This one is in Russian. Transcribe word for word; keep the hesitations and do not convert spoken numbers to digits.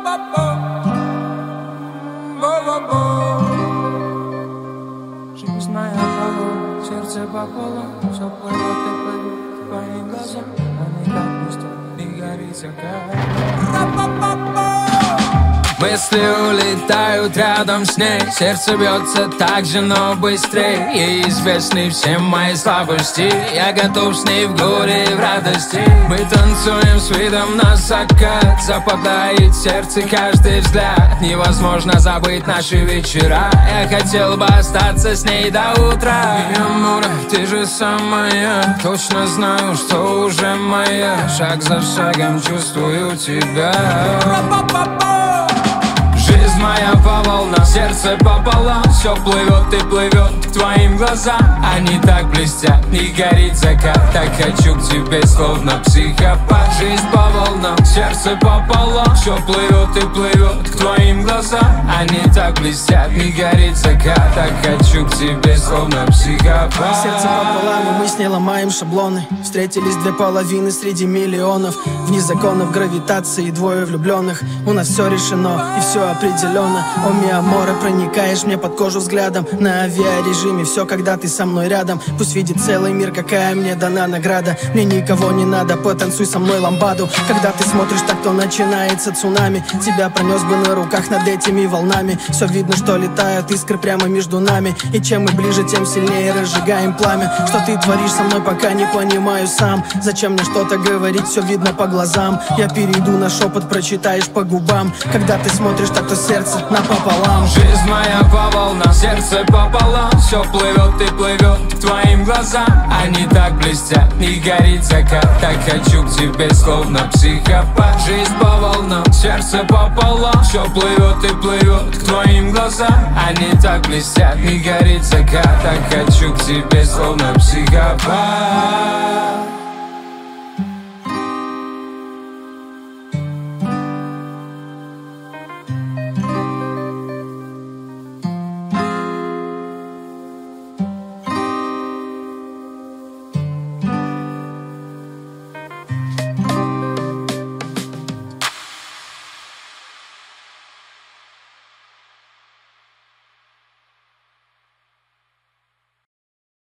Жизнь моя пополам, сердце пополам, все плывет и плывет твои глаза, они как пусто, и горит закат. Мысли улетают рядом с ней, сердце бьется так же, но быстрее. Ей известны все мои слабости, я готов с ней в горе и в радости. Мы танцуем с видом на закат, западает в сердце каждый взгляд. Невозможно забыть наши вечера, я хотел бы остаться с ней до утра. Амора, ты же самая, точно знаю, что уже моя. Шаг за шагом чувствую тебя. Жизнь моя по волнам, сердце пополам, все плывет и плывет к твоим глазам. Они так блестят, и горит закат, так хочу к тебе, словно психопат. Жизнь по волнам, сердце пополам, все плывет и плывет к твоим глазам. Они так блестят, и горит закат, так хочу к тебе, словно психопат. Сердце пополам, и мы с ней ломаем шаблоны. Встретились две половины среди миллионов. Вне законов гравитации двое влюбленных. У нас все решено и все определенно. О, ми аморе, проникаешь мне под кожу взглядом. На авиарежиме все, когда ты со мной рядом. Пусть видит целый мир, какая мне дана награда. Мне никого не надо, потанцуй со мной ламбаду. Когда ты смотришь так, то начинается цунами. Тебя пронес бы на руках над этими волнами. Все видно, что летают искры прямо между нами. И чем мы ближе, тем сильнее разжигаем пламя. Что ты творишь со мной, пока не понимаю сам. Зачем мне что-то говорить, все видно по глазам. Я перейду на шепот, прочитаешь по губам. Когда ты смотришь так, то сердце напополам. Жизнь моя по волнам, сердце пополам, все плывет и плывет к твоим глазам. Они так блестят, и горит закат, так хочу к тебе, словно психопат. Жизнь по волнам, сердце пополам, все плывет и плывет к твоим глазам. Они так блестят, и горит закат, так хочу к тебе, словно психопат.